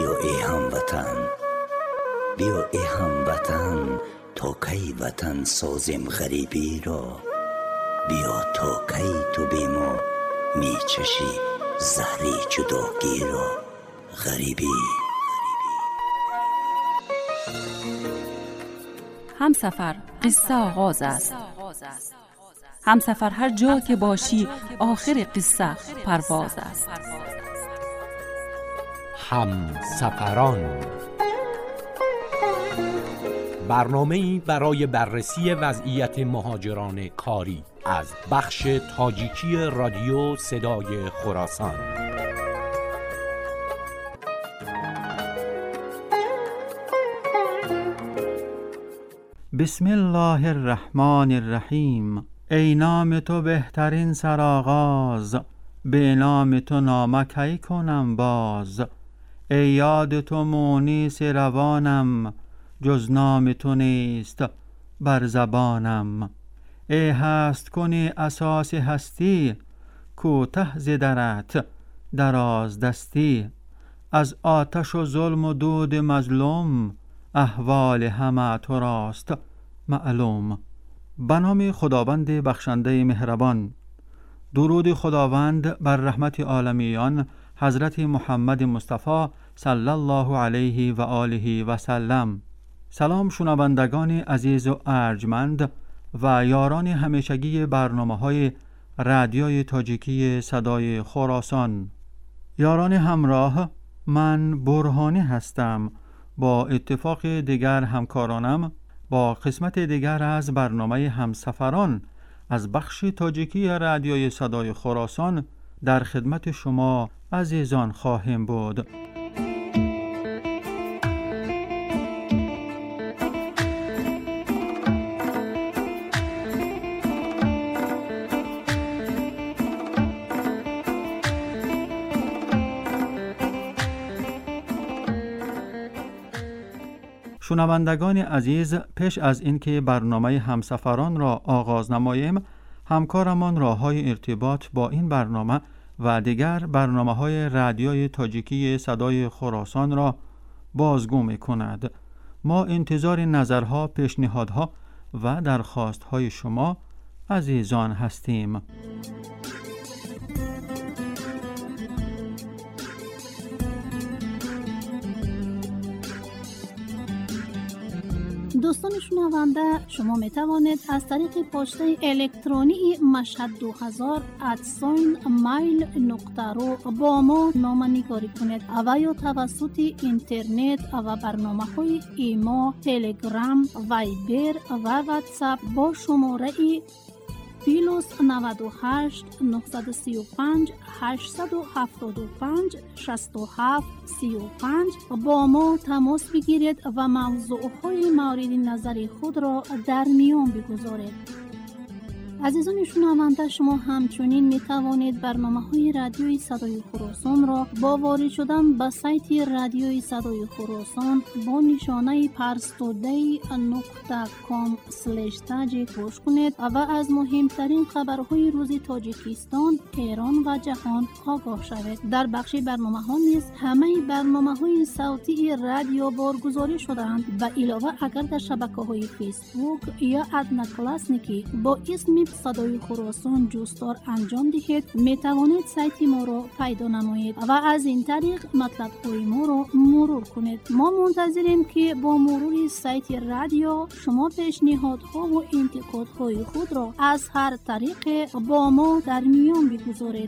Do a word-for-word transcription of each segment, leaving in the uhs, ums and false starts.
بیا ای هموطن، بیا ای هموطن، تا کی وطن سازیم غریبی را. بیا تا کی تو بی ما می چشی زهری جداگی را. غریبی همسفر قصه آغاز است. همسفر هر جا که باشی آخر قصه پرواز است. همسفران، برنامه‌ای برای بررسی وضعیت مهاجران کاری از بخش تاجیکی رادیو صدای خراسان. بسم الله الرحمن الرحیم. ای نام تو بهترین سرآغاز، به نام تو نامه کی کنم باز. ای یاد تو مونس روانم، جز نام تو نیست بر زبانم. ای هست کنی اساس هستی، کوته ز درت دراز دستی. از آتش و ظلم و دود مظلوم، احوال همه تو راست معلوم. به نام خداوند بخشنده مهربان. درود خداوند بر رحمت عالمیان حضرت محمد مصطفی صلی الله علیه و آله و سلم. سلام شنوندگان عزیز و ارجمند و یاران همیشگی برنامه‌های رادیوی تاجیکی صدای خراسان. یاران همراه، من برهانی هستم. با اتفاق دیگر همکارانم با قسمت دیگر از برنامه همسفران از بخش تاجیکی رادیوی صدای خراسان در خدمت شما عزیزان خواهیم بود. شنوندگان عزیز، پیش از اینکه برنامه همسفران را آغاز نماییم، همکارمان راه‌های ارتباط با این برنامه و دیگر برنامه‌های رادیوی تاجیکی صدای خراسان را بازگو می‌کند. ما انتظار نظرها، پیشنهادها و درخواست‌های شما عزیزان هستیم. دوستان شنونده، شما می توانید از طریق پسته الکترونی مشهد دو هزار ات ساین مایل نقطه رو با ما نامه‌نگاری کنید و یا توسط اینترنت و برنامه های ایما، تلگرام، وایبر و واتساپ با شماره پلاس نود و هشت نهصد و سی و پنج هشتصد و هفتاد و پنج شصت و هفت سی و پنج با ما تماس بگیرید و موضوعهای مورد نظر خود را در میان بگذارید. عزیزان شنونده، شما همچنین می توانید برنامه‌های رادیوی صدای خراسان را با وارد شدن به سایت رادیوی صدای خراسان با نشانه پرستودی نقطه کام اسلش تاجیک گوش کنید و از مهمترین خبرهای روز تاجیکستان، ایران و جهان آگاه شوید. در بخش برنامه‌ها نیز همه برنامه‌های صوتی رادیو بارگذاری شده‌اند. به علاوه اگر در شبکه‌های فیسبوک یا ادنا کلاسنیکی با اسم صدای خراسان جستار انجام دهید، می توانید سایت ما را پیدا نمایید و از این طریق مطلب‌های ما را مرور کنید. ما منتظریم که با مرور سایت رادیو شما پیشنهادها و انتقادهای خود را از هر طریق با ما در میان بگذارید.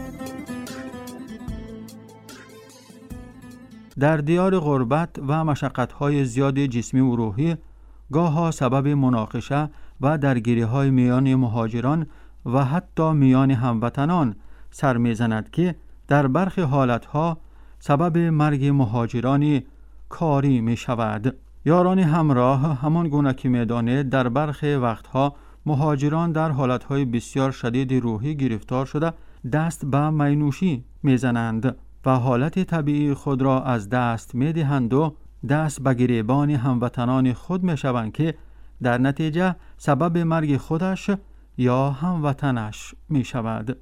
در دیار غربت و مشقت‌های زیاد جسمی و روحی، گاه‌ها سبب مناقشه و درگیری‌های میان مهاجران و حتی میان هموطنان سر می‌زند که در برخی حالتها سبب مرگ مهاجران کاری می‌شود. یاران همراه، همان گونه که می‌دانید در برخی وقتها مهاجران در حالتهای بسیار شدید روحی گرفتار شده دست به مینوشی می‌زنند و حالت طبیعی خود را از دست می‌دهند و دست به گریبان هموطنان خود می‌شوند که در نتیجه سبب مرگ خودش یا هموطنش می شود.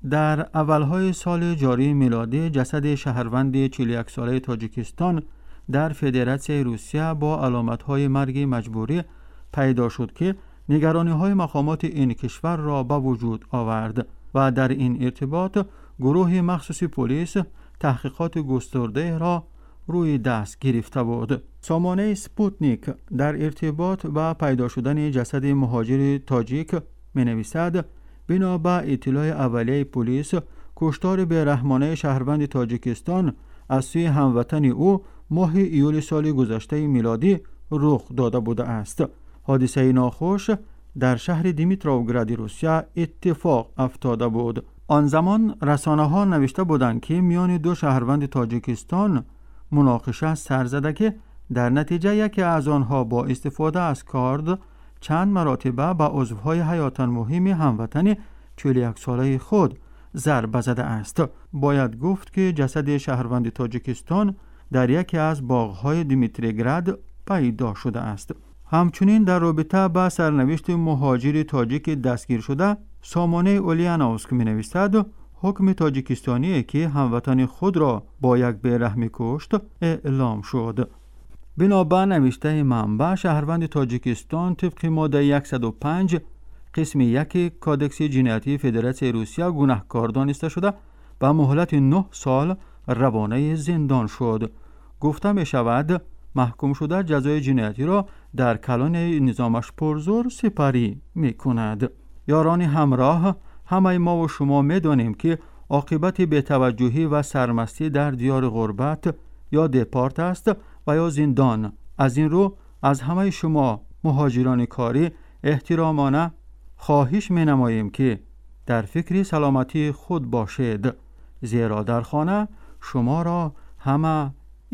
در اولهای سال جاری میلادی جسد شهروند چهل و یک ساله تاجیکستان در فدراسیون روسیه با علامت‌های مرگ مجبوری پیدا شد که نگرانی‌های مقامات این کشور را به وجود آورد و در این ارتباط گروه مخصوص پلیس تحقیقات گسترده را روی دست گرفته بود. سامانه سپوتنیک در ارتباط با پیدا شدن جسد مهاجر تاجیک می‌نویسد بنا به اطلاع اولیه پلیس کشتار بی‌رحمانه شهروند تاجیکستان از سوی هموطن او ماه ایول سال گذشته میلادی رخ داده بوده است. حادثه ناخوش در شهر دیمیتروگراد روسیه اتفاق افتاده بود. آن زمان رسانه ها نوشته بودند که میان دو شهروند تاجیکستان مناقشه سر زده که در نتیجه یکی از آنها با استفاده از کارد چند مرتبه به عضوهای حیاتاً مهم هموطن چهل و یک ساله خود ضربه زده است. باید گفت که جسد شهروند تاجیکستان در یکی از باغ‌های دیمیتروگراد پیدا شده است. همچنین در رابطه با سرنوشت مهاجر تاجیک دستگیر شده سامانه اولیانوسک می‌نویسد حکم تاجیکستانی که هموطن خود را با یک بیرحمی کشت اعلام شد. بنابر نوشته منبع شهروند تاجیکستان طبق ماده صد و پنج قسم یک کادکس جنایتی فدراسیون روسیه گناهکار دانسته شده و مهلت نه سال روانه زندان شد. گفته می شود محکوم شده جزای جنایتی را در کلان نظامش پرزور سپری می کند. یاران همراه، همه ما و شما می دانیم که عاقبت بی‌توجهی و سرمستی در دیار غربت یا دپارت است و یا زندان. از این رو از همه شما مهاجران کاری احترامانه خواهش می نماییم که در فکر سلامتی خود باشید، زیرا در خانه شما را همه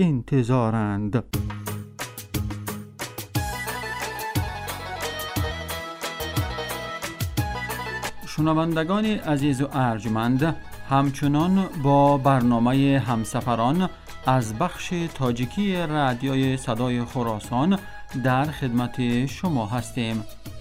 انتظارند. شنوندگان عزیز و ارجمند، همچنان با برنامه همسفران از بخش تاجیکی رادیوی صدای خراسان در خدمت شما هستیم.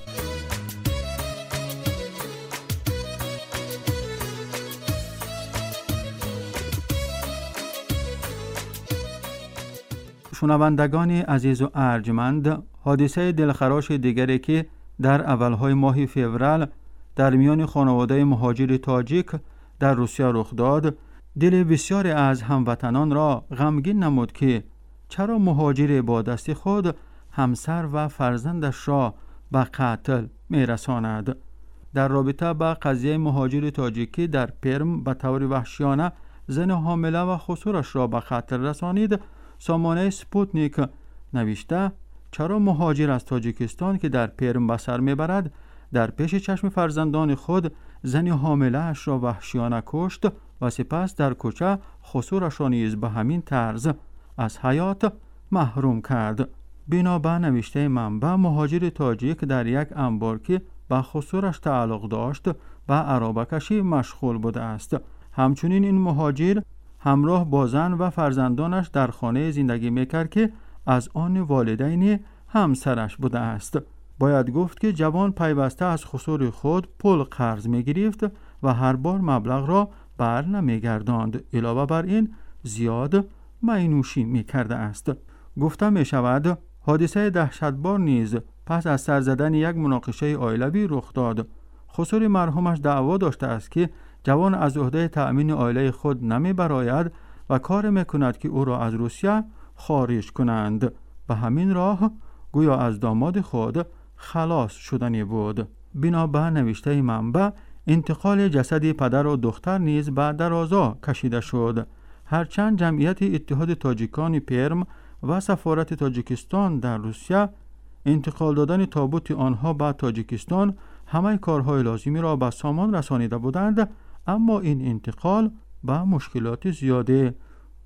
شنوندگان عزیز و ارجمند، حادثه دلخراش دیگری که در اولهای ماه فوریه در میان خانواده مهاجر تاجیک در روسیه رخ داد، دل بسیاری از هموطنان را غمگین نمود که چرا مهاجر با دست خود همسر و فرزندش را به قتل میرساند. در رابطه با قضیه مهاجر تاجیکی در پرم به طور وحشیانه زن حامله و خسورش را به قتل رسانید، سامانه سپوتنیک نوشته چرا مهاجر از تاجیکستان که در پرم به سر میبرد در پیش چشم فرزندان خود زن حامله اش را وحشیانه کشت و سپس در کوچه خسورش را نیز به همین طرز از حیات محروم کرد. بنابر نوشته منبع مهاجر تاجیک در یک انبار که به خسورش تعلق داشت و عرابه کشی مشغول بوده است. همچنین این مهاجر همراه با زن و فرزندانش در خانه زندگی میکرد که از آن والدین همسرش بوده است. باید گفت که جوان پیوسته از خسور خود پول قرض میگرفت و هر بار مبلغ را بر نمیگرداند. علاوه بر این زیاد مینوشی میکرده است. گفته میشود حادثه دهشتبار نیز پس از سر زدن یک مناقشه عائلوی رخ داد. خسور مرحومش دعوا داشته است که جوان از عهده تأمین عائله خود نمی براید و کار میکند که او را از روسیه خارج کنند. به همین راه گویا از داماد خود خلاص شدنی بود. بنابر نوشته منبع انتقال جسد پدر و دختر نیز به درازا کشیده شد. هرچند جمعیت اتحاد تاجیکان پرم و سفارت تاجیکستان در روسیه انتقال دادن تابوت آنها به تاجیکستان همه کارهای لازمی را به سامان رسانیده بودند، اما این انتقال به مشکلات زیاده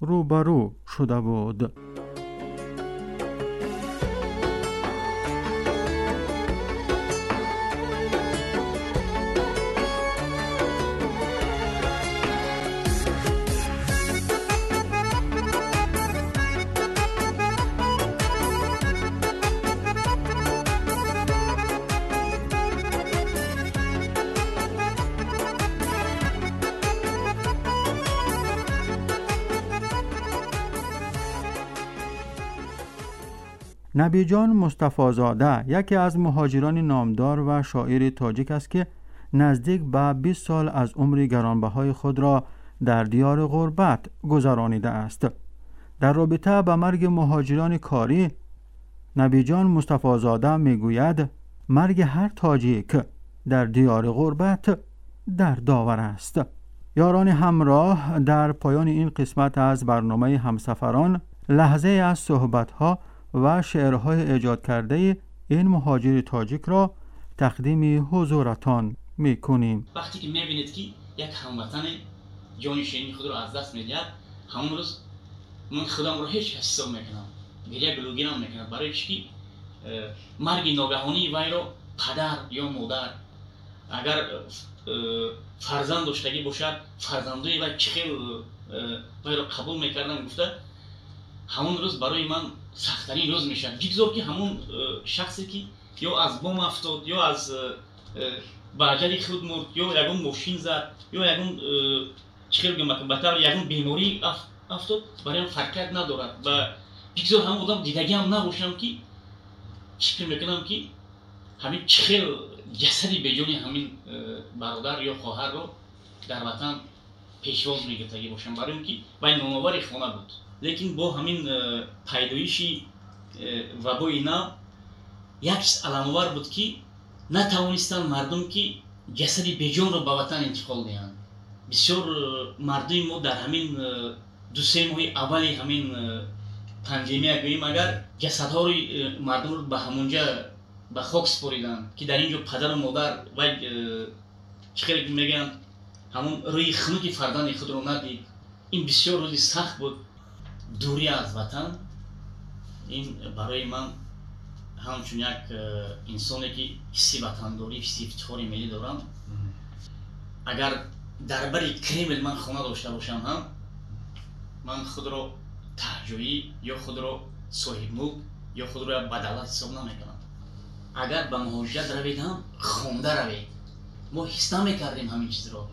روبرو شده بود. نبی جان مصطفی زاده یکی از مهاجران نامدار و شاعر تاجیک است که نزدیک به بیست سال از عمر گرانبهای خود را در دیار غربت گذرانیده است. در رابطه با مرگ مهاجران کاری، نبی جان مصطفی زاده میگوید مرگ هر تاجیک در دیار غربت در داور است. یاران همراه، در پایان این قسمت از برنامه همسفران لحظه از صحبت‌ها و شعرهای ایجاد کرده این مهاجر تاجیک را تقدیم حضورتان میکنیم. وقتی که میبینید که یک هموطن جان شیرین خود را از دست میدهد، همون روز من خودم رو هیچ حساب میکنم، گریه گلوگیرم میکنم، برای چی مرگ ناگهانی وی را پدر یا مادر اگر فرزند داشتگی باشد فرزندوی و چخیل وی را قبول میکردن گفته همون روز برای من سخت‌ترین روز میشه. بگذار که همون شخصی که یا از بام افتاد یا از برجلی خود مرد یا یکون ماشین زد یا یکون چخیل گمک بطور یکون بیماری افتاد برای هم فرقیت ندارد و بگذار همون آدم دیدگی هم نباشم که فکر میکنم که همین چخیل جسدی بجانی همین برادر یا خواهر رو در وطن پیشواز میگرتگی باشم، برای اینکه باید نامآور خانه بود. لیکن با همین پیدایشی و با اینا یک علام‌آور بود که نتوانستن مردم که جسدی بجان رو به وطن انتقال دهند. بسیار مردم ما در همین دو سه ماه اولی همین پاندمی گوییم اگر جسدها رو مردم رو به همونجا به خاک سپاریدن که در اینجا پدر و مادر و چخیلی میگن همون روی خنک فرزند خود رو ندید. این بسیار روزی سخت بود. دوری از وطن این برای من همچون یک انسانی که حسی وطنداری، حسی افتخاری ملی دارم. اگر در بری کرمل من خانه داشته باشم هم من خود رو تهجویی یا خود رو صاحب ملک یا خود رو بدولت حساب نمیکنم. اگر به مهاجرت روید هم خونده روید. ما حس نمیکردیم همین چیز رو.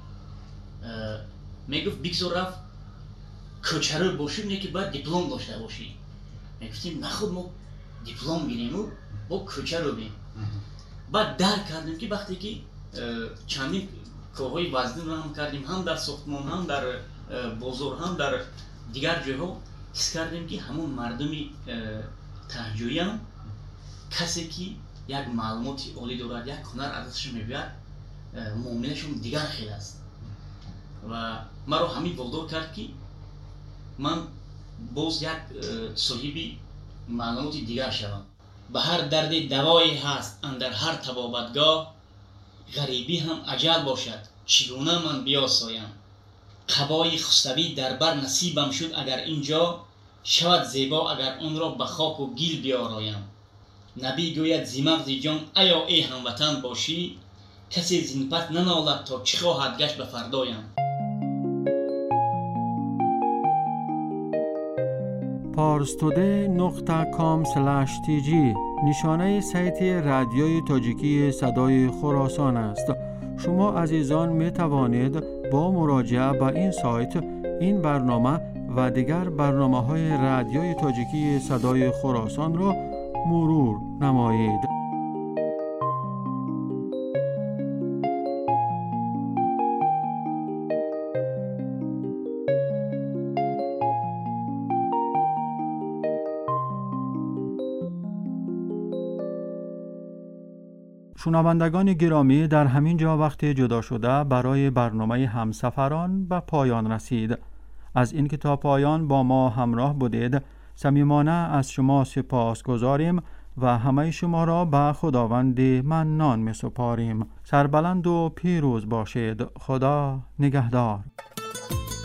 میگفت بگذار رفت کوچرو باشیم نه که باید دیپلم داشته باشی. میگفتیم نه خود ما دیپلم گیریم و با کوچرو بیم. بعد درک کردیم که وقتی که چندین کارهای وزنی رو هم کردیم هم در ساختمان هم در بازار هم در دیگر جاها حس کردیم که همون مردمی تهجویی هم کسی که یک معلوماتی عالی دارد یک هنر ازش میبید معاملهشون دیگر خیلی است و مرا همین وادار کرد که من باز یک صاحبی معلوماتی دیگر شدم. به هر درد دوایی هست اندر هر طبابتگاه، غریبی هم اجل باشد چگونه من بیاسایم. قبای خستوی در بر نصیبم شد اگر اینجا، شود زیبا اگر اون را به خاک و گیل بیارایم. نبی گوید زی مغز جان ایا ای هموطن باشی، کسی زین پس ننالد تا چه خواهد گشت به فردایم. پارستوده نقطه کام سلش تی جی نشانه سایت رادیوی تاجیکی صدای خراسان است. شما عزیزان می توانید با مراجعه به این سایت این برنامه و دیگر برنامه‌های رادیوی تاجیکی صدای خراسان را مرور نمایید. شنوندگان گرامی، در همین جا وقت جدا شده برای برنامه همسفران به پایان رسید. از این که تا پایان با ما همراه بودید صمیمانه از شما سپاس گذاریم و همه شما را به خداوند منان می سپاریم. سربلند و پیروز باشید. خدا نگهدار.